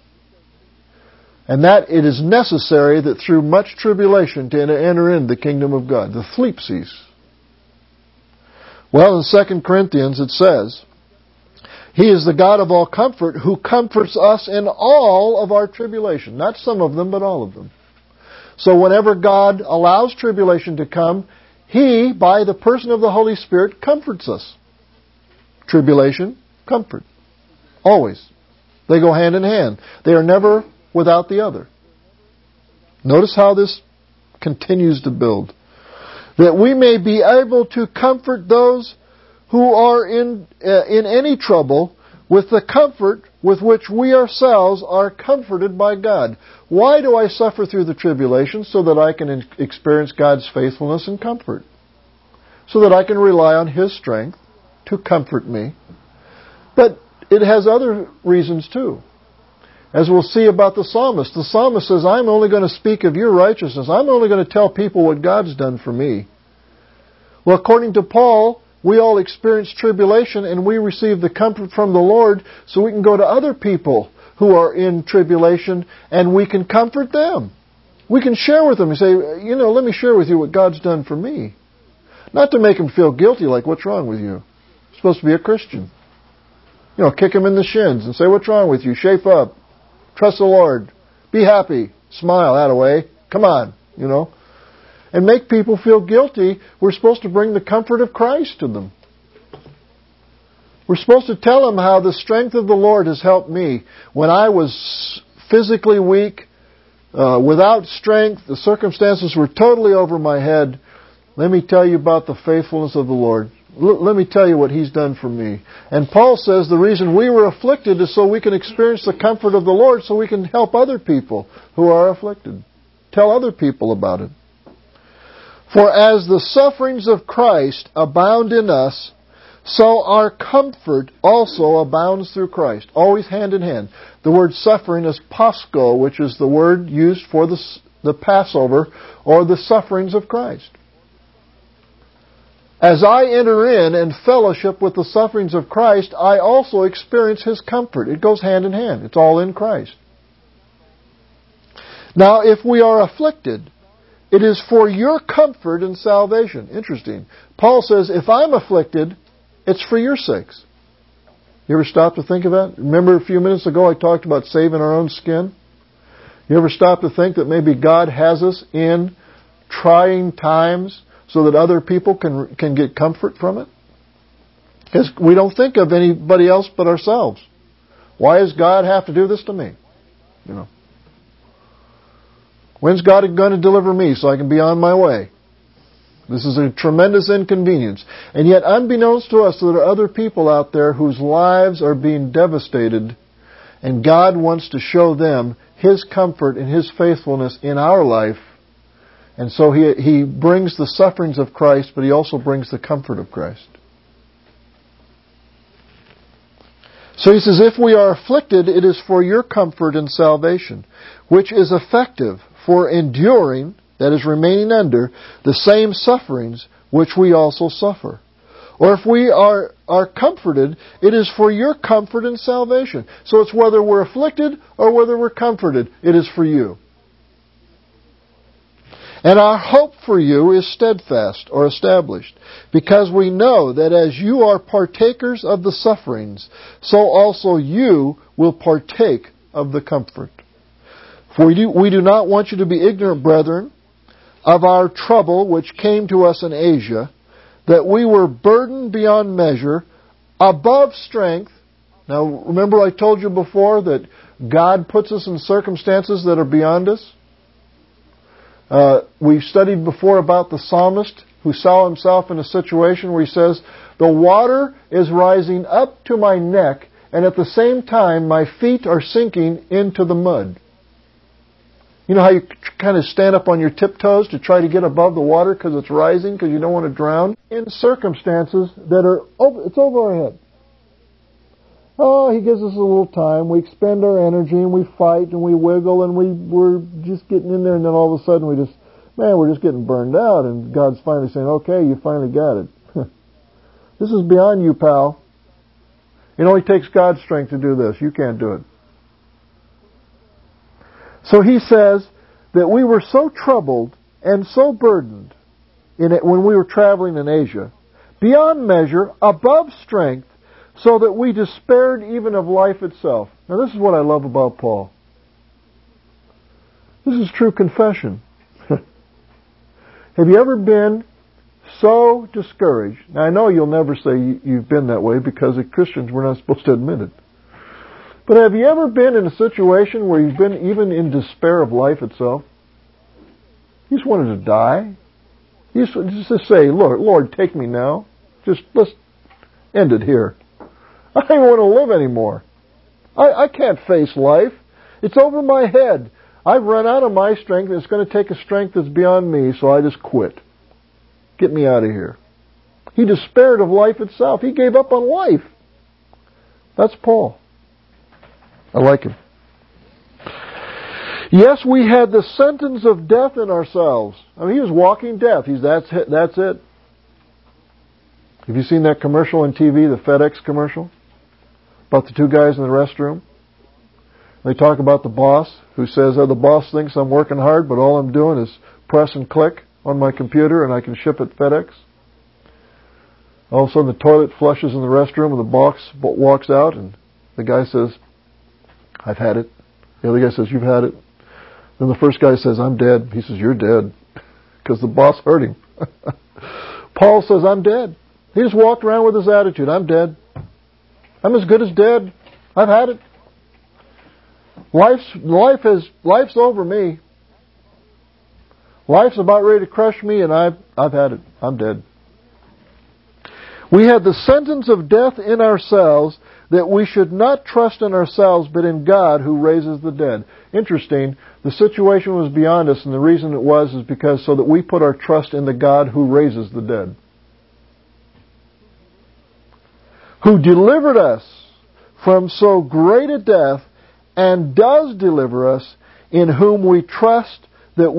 And that it is necessary that through much tribulation to enter in the kingdom of God, the thlipsis. Well, in 2 Corinthians it says, He is the God of all comfort, who comforts us in all of our tribulation. Not some of them, but all of them. So whenever God allows tribulation to come, He, by the person of the Holy Spirit, comforts us. Tribulation, comfort. Always. They go hand in hand. They are never without the other. Notice how this continues to build. That we may be able to comfort those who are in any trouble with the comfort with which we ourselves are comforted by God. Why do I suffer through the tribulation? So that I can experience God's faithfulness and comfort. So that I can rely on His strength to comfort me. But it has other reasons too. As we'll see about the psalmist. The psalmist says, I'm only going to speak of your righteousness. I'm only going to tell people what God's done for me. Well, according to Paul, we all experience tribulation and we receive the comfort from the Lord so we can go to other people who are in tribulation and we can comfort them. We can share with them and say, let me share with you what God's done for me. Not to make them feel guilty, like, what's wrong with you? You're supposed to be a Christian. Kick them in the shins and say, what's wrong with you? Shape up. Trust the Lord. Be happy. Smile that way. Come on, And make people feel guilty. We're supposed to bring the comfort of Christ to them. We're supposed to tell them how the strength of the Lord has helped me. When I was physically weak, without strength, the circumstances were totally over my head. Let me tell you about the faithfulness of the Lord. let me tell you what He's done for me. And Paul says the reason we were afflicted is so we can experience the comfort of the Lord, so we can help other people who are afflicted. Tell other people about it. For as the sufferings of Christ abound in us, so our comfort also abounds through Christ. Always hand in hand. The word suffering is pascho, which is the word used for the Passover or the sufferings of Christ. As I enter in and fellowship with the sufferings of Christ, I also experience His comfort. It goes hand in hand. It's all in Christ. Now, if we are afflicted, it is for your comfort and salvation. Interesting. Paul says, if I'm afflicted, it's for your sakes. You ever stop to think of that? Remember a few minutes ago I talked about saving our own skin? You ever stop to think that maybe God has us in trying times so that other people can get comfort from it? Because we don't think of anybody else but ourselves. Why does God have to do this to me? You know. When's God going to deliver me so I can be on my way? This is a tremendous inconvenience. And yet, unbeknownst to us, there are other people out there whose lives are being devastated, and God wants to show them His comfort and His faithfulness in our life. And so He brings the sufferings of Christ, but He also brings the comfort of Christ. So he says, if we are afflicted, it is for your comfort and salvation, which is effective for enduring, that is remaining under, the same sufferings which we also suffer. Or if we are comforted, it is for your comfort and salvation. So it's whether we're afflicted or whether we're comforted, it is for you. And our hope for you is steadfast or established, because we know that as you are partakers of the sufferings, so also you will partake of the comfort. For we do not want you to be ignorant, brethren, of our trouble which came to us in Asia, that we were burdened beyond measure, above strength. Now, remember I told you before that God puts us in circumstances that are beyond us? We studied before about the psalmist who saw himself in a situation where he says, the water is rising up to my neck, and at the same time my feet are sinking into the mud. You know how you kind of stand up on your tiptoes to try to get above the water because it's rising, because you don't want to drown? In circumstances that are it's over our head. Oh, He gives us a little time. We expend our energy and we fight and we wiggle and we're just getting in there, and then all of a sudden we're just getting burned out, and God's finally saying, okay, you finally got it. This is beyond you, pal. It only takes God's strength to do this. You can't do it. So He says that we were so troubled and so burdened in it when we were traveling in Asia, beyond measure, above strength, so that we despaired even of life itself. Now this is what I love about Paul. This is true confession. Have you ever been so discouraged? Now I know you'll never say you've been that way, because as Christians we're not supposed to admit it. But have you ever been in a situation where you've been even in despair of life itself? You just wanted to die. You just say, Lord, take me now. Let's end it here. I don't even want to live anymore. I can't face life. It's over my head. I've run out of my strength, and it's going to take a strength that's beyond me, so I just quit. Get me out of here. He despaired of life itself. He gave up on life. That's Paul. I like him. Yes, we had the sentence of death in ourselves. I mean, he was walking death. That's it. Have you seen that commercial on TV, the FedEx commercial? About the two guys in the restroom? They talk about the boss who says, the boss thinks I'm working hard, but all I'm doing is press and click on my computer and I can ship it FedEx. All of a sudden the toilet flushes in the restroom and the boss walks out, and the guy says, I've had it. The other guy says, you've had it. Then the first guy says, I'm dead. He says, you're dead. Because the boss hurt him. Paul says, I'm dead. He just walked around with his attitude. I'm dead. I'm as good as dead. I've had it. Life's over me. Life's about ready to crush me, and I've had it. I'm dead. We had the sentence of death in ourselves, that we should not trust in ourselves, but in God who raises the dead. Interesting. The situation was beyond us, and the reason it was is because so that we put our trust in the God who raises the dead. Who delivered us from so great a death, and does deliver us, in whom we trust that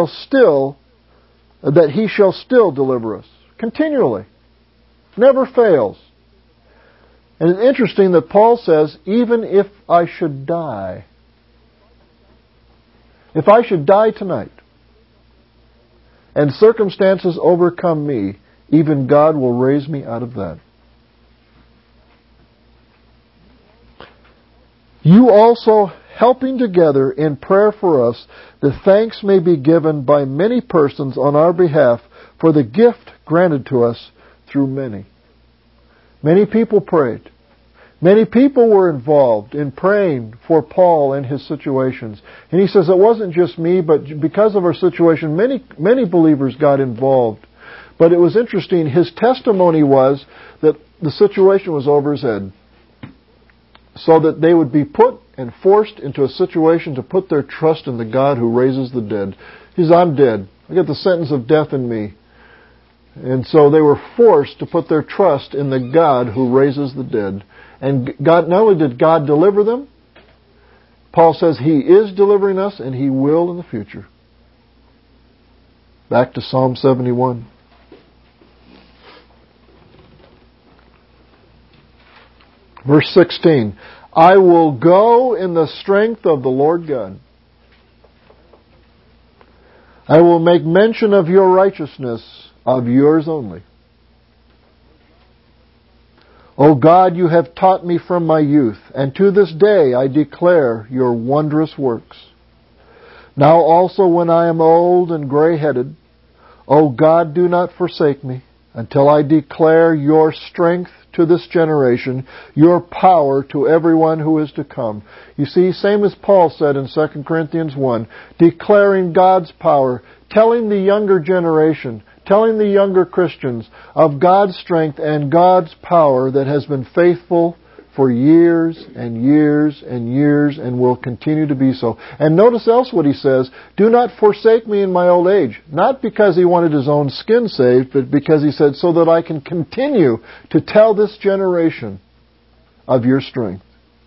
He shall still deliver us. Continually. Never fails. And it's interesting that Paul says, even if I should die, if I should die tonight, and circumstances overcome me, even God will raise me out of that. You also helping together in prayer for us, that thanks may be given by many persons on our behalf for the gift granted to us through many. Many people prayed. Many people were involved in praying for Paul and his situations. And he says it wasn't just me, but because of our situation, many believers got involved. But it was interesting, his testimony was that the situation was over his head. So that they would be put and forced into a situation to put their trust in the God who raises the dead. He says, I'm dead. I got the sentence of death in me. And so they were forced to put their trust in the God who raises the dead. And God, not only did God deliver them, Paul says He is delivering us and He will in the future. Back to Psalm 71. Verse 16. I will go in the strength of the Lord God. I will make mention of your righteousness, of yours only. O God, you have taught me from my youth, and to this day I declare your wondrous works. Now also when I am old and gray-headed, O God, do not forsake me, until I declare your strength to this generation, your power to everyone who is to come. You see, same as Paul said in 2 Corinthians 1, declaring God's power, telling the younger generation, telling the younger Christians of God's strength and God's power that has been faithful for years and years and years and will continue to be so. And notice else what he says, do not forsake me in my old age. Not because he wanted his own skin saved, but because he said, so that I can continue to tell this generation of your strength.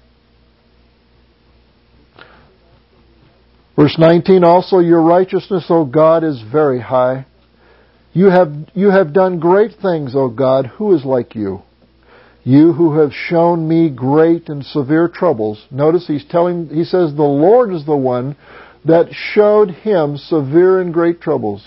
Verse 19, also your righteousness, O God, is very high. You have done great things, O God. Who is like you? You who have shown me great and severe troubles. Notice he says the Lord is the one that showed him severe and great troubles.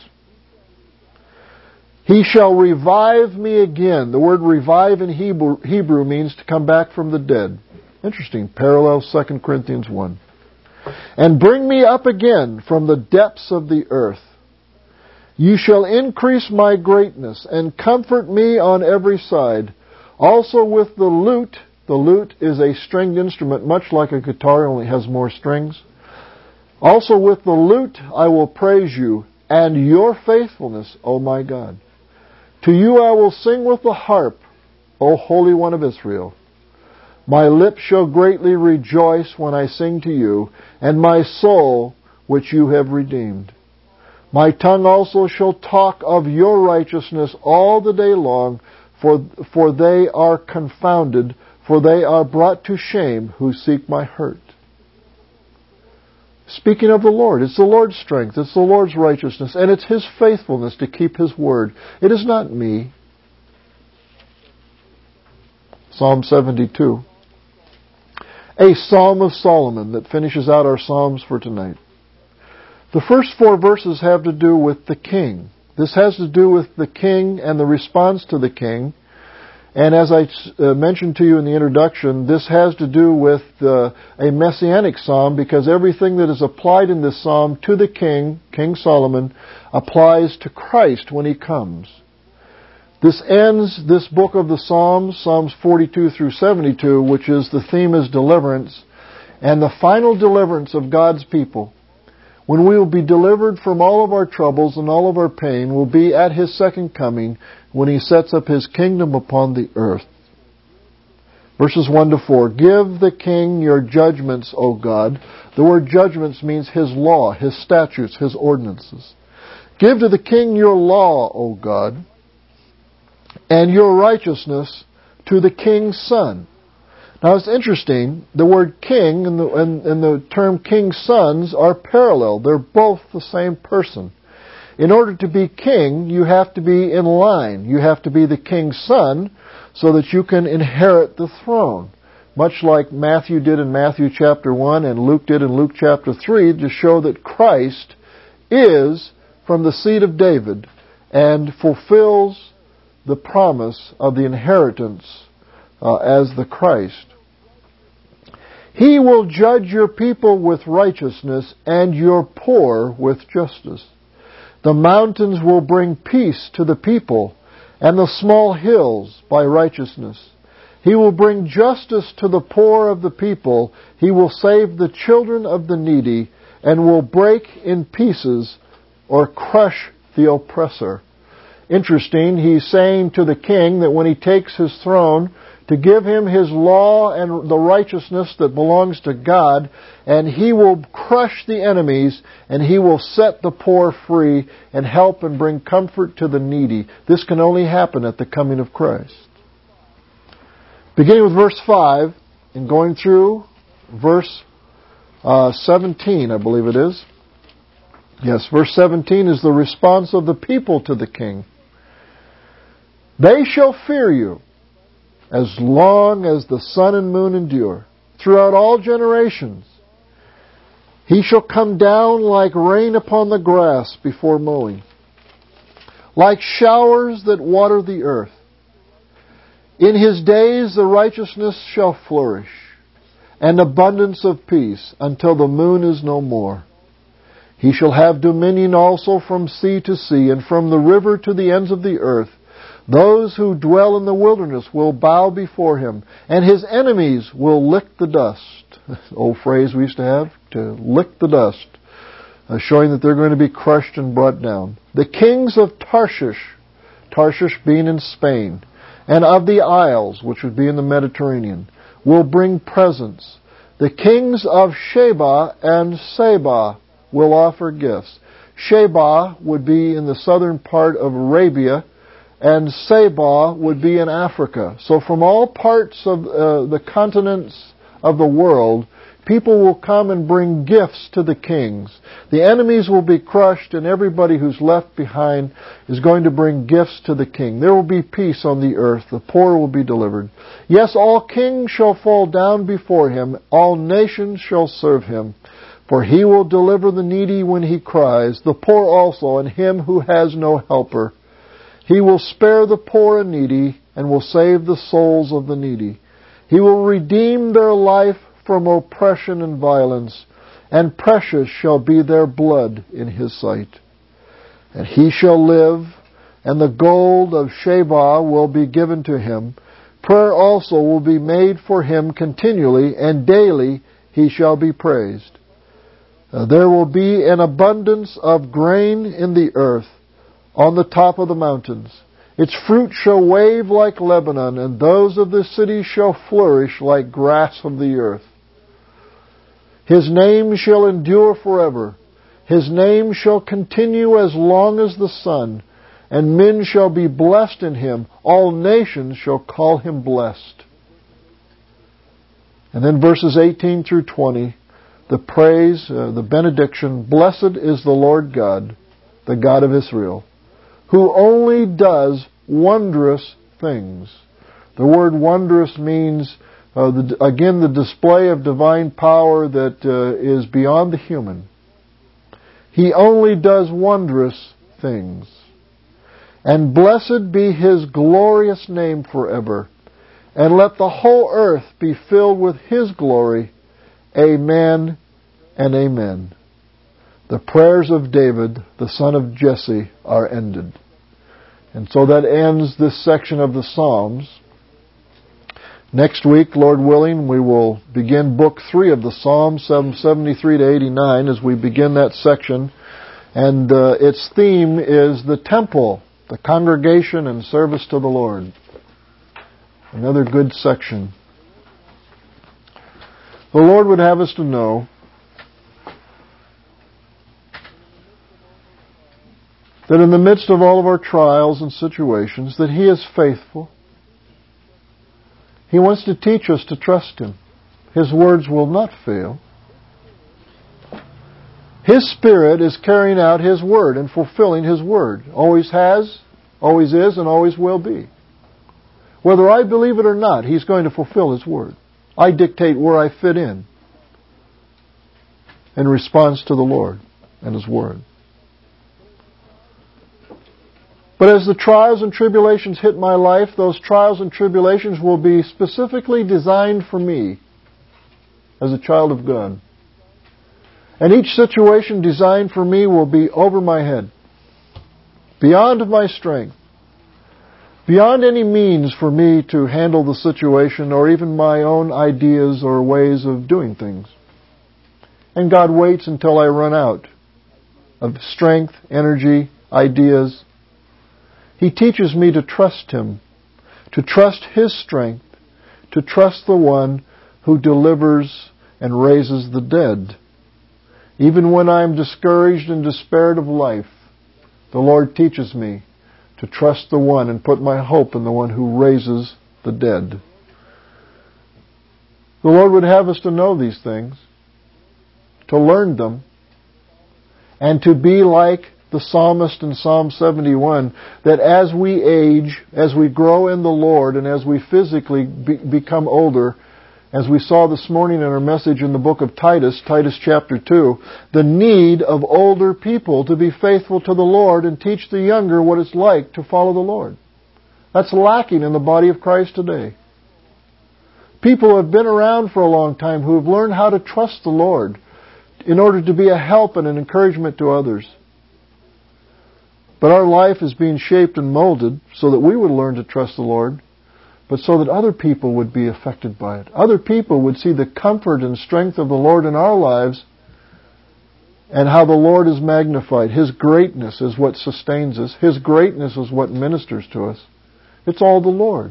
He shall revive me again. The word revive in Hebrew means to come back from the dead. Interesting. Parallel 2 Corinthians 1. And bring me up again from the depths of the earth. You shall increase my greatness and comfort me on every side. Also with the lute is a stringed instrument, much like a guitar, only has more strings. Also with the lute I will praise you, and your faithfulness, O my God. To you I will sing with the harp, O Holy One of Israel. My lips shall greatly rejoice when I sing to you, and my soul, which you have redeemed. My tongue also shall talk of your righteousness all the day long, for they are confounded, for they are brought to shame who seek my hurt. Speaking of the Lord, it's the Lord's strength, it's the Lord's righteousness, and it's His faithfulness to keep His word. It is not me. Psalm 72. A Psalm of Solomon that finishes out our Psalms for tonight. The first 4 verses have to do with the king. This has to do with the king and the response to the king. And as I mentioned to you in the introduction, this has to do with a messianic psalm, because everything that is applied in this psalm to the king, King Solomon, applies to Christ when He comes. This ends this book of the Psalms, Psalms 42 through 72, which is the theme is deliverance, and the final deliverance of God's people when we will be delivered from all of our troubles and all of our pain, will be at His second coming, when He sets up His kingdom upon the earth. Verses 1 to 4. Give the king your judgments, O God. The word judgments means His law, His statutes, His ordinances. Give to the king your law, O God, and your righteousness to the king's son. Now it's interesting, the word king and the term king's sons are parallel. They're both the same person. In order to be king, you have to be in line. You have to be the king's son so that you can inherit the throne. Much like Matthew did in Matthew chapter 1 and Luke did in Luke chapter 3 to show that Christ is from the seed of David and fulfills the promise of the inheritance as the Christ. He will judge your people with righteousness and your poor with justice. The mountains will bring peace to the people, and the small hills by righteousness. He will bring justice to the poor of the people. He will save the children of the needy, and will break in pieces or crush the oppressor. Interesting, he's saying to the king that when he takes his throne, to give him his law and the righteousness that belongs to God, and he will crush the enemies, and he will set the poor free and help and bring comfort to the needy. This can only happen at the coming of Christ. Beginning with verse 5 and going through verse 17, I believe it is. Yes, verse 17 is the response of the people to the king. They shall fear you as long as the sun and moon endure, throughout all generations. He shall come down like rain upon the grass before mowing, like showers that water the earth. In His days the righteousness shall flourish, and abundance of peace, until the moon is no more. He shall have dominion also from sea to sea, and from the river to the ends of the earth. Those who dwell in the wilderness will bow before Him, and His enemies will lick the dust. Old phrase we used to have, to lick the dust, showing that they're going to be crushed and brought down. The kings of Tarshish, Tarshish being in Spain, and of the isles, which would be in the Mediterranean, will bring presents. The kings of Sheba and Seba will offer gifts. Sheba would be in the southern part of Arabia, and Seba would be in Africa. So from all parts of the continents of the world, people will come and bring gifts to the kings. The enemies will be crushed, and everybody who's left behind is going to bring gifts to the king. There will be peace on the earth. The poor will be delivered. Yes, all kings shall fall down before Him. All nations shall serve Him. For He will deliver the needy when he cries, the poor also, and him who has no helper. He will spare the poor and needy, and will save the souls of the needy. He will redeem their life from oppression and violence, and precious shall be their blood in His sight. And he shall live, and the gold of Sheba will be given to him. Prayer also will be made for him continually, and daily he shall be praised. There will be an abundance of grain in the earth, on the top of the mountains. Its fruit shall wave like Lebanon, and those of the city shall flourish like grass of the earth. His name shall endure forever. His name shall continue as long as the sun, and men shall be blessed in Him. All nations shall call Him blessed. And then verses 18 through 20, the praise, the benediction, Blessed is the Lord God, the God of Israel, who only does wondrous things. The word wondrous means, again, the display of divine power that is beyond the human. He only does wondrous things. And blessed be His glorious name forever. And let the whole earth be filled with His glory. Amen and amen. The prayers of David, the son of Jesse, are ended. And so that ends this section of the Psalms. Next week, Lord willing, we will begin Book 3 of the Psalms, 73 to 89, as we begin that section. And its theme is the temple, the congregation and service to the Lord. Another good section. The Lord would have us to know that in the midst of all of our trials and situations, that He is faithful. He wants to teach us to trust Him. His words will not fail. His Spirit is carrying out His Word and fulfilling His Word. Always has, always is, and always will be. Whether I believe it or not, He's going to fulfill His Word. I dictate where I fit in response to the Lord and His Word. But as the trials and tribulations hit my life, those trials and tribulations will be specifically designed for me as a child of God. And each situation designed for me will be over my head, beyond my strength, beyond any means for me to handle the situation or even my own ideas or ways of doing things. And God waits until I run out of strength, energy, ideas. He teaches me to trust Him, to trust His strength, to trust the One who delivers and raises the dead. Even when I am discouraged and despaired of life, the Lord teaches me to trust the One and put my hope in the One who raises the dead. The Lord would have us to know these things, to learn them, and to be like the psalmist in Psalm 71, that as we age, as we grow in the Lord, and as we physically become older, as we saw this morning in our message in the book of Titus, Titus chapter 2, the need of older people to be faithful to the Lord and teach the younger what it's like to follow the Lord. That's lacking in the body of Christ today. People who have been around for a long time who have learned how to trust the Lord in order to be a help and an encouragement to others. But our life is being shaped and molded so that we would learn to trust the Lord, but so that other people would be affected by it. Other people would see the comfort and strength of the Lord in our lives and how the Lord is magnified. His greatness is what sustains us. His greatness is what ministers to us. It's all the Lord.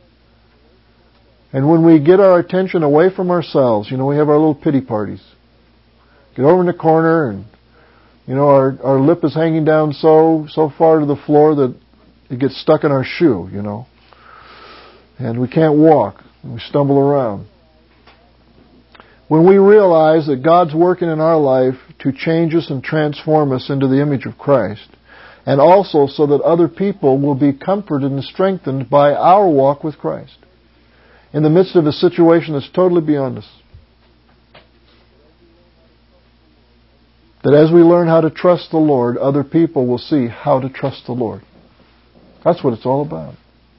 And when we get our attention away from ourselves, we have our little pity parties. Get over in the corner and our lip is hanging down so far to the floor that it gets stuck in our shoe, And we can't walk. We stumble around. When we realize that God's working in our life to change us and transform us into the image of Christ, and also so that other people will be comforted and strengthened by our walk with Christ, in the midst of a situation that's totally beyond us. That as we learn how to trust the Lord, other people will see how to trust the Lord. That's what it's all about.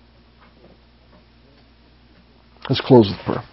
Let's close with prayer.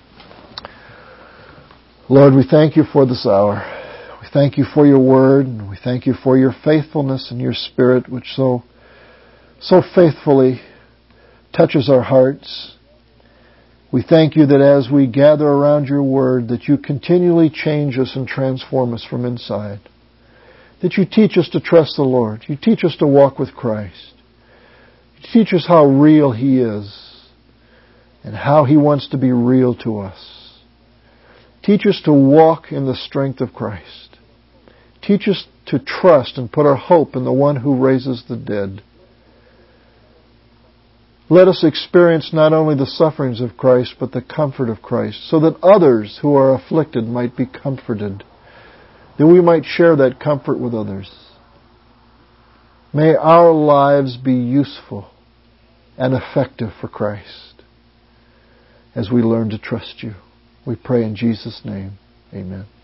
Lord, we thank You for this hour. We thank You for Your Word, and we thank You for Your faithfulness and Your Spirit, which so faithfully touches our hearts. We thank You that as we gather around Your Word, that You continually change us and transform us from inside. That You teach us to trust the Lord. You teach us to walk with Christ. You teach us how real He is and how He wants to be real to us. Teach us to walk in the strength of Christ. Teach us to trust and put our hope in the One who raises the dead. Let us experience not only the sufferings of Christ, but the comfort of Christ, so that others who are afflicted might be comforted, that we might share that comfort with others. May our lives be useful and effective for Christ as we learn to trust You. We pray in Jesus' name. Amen.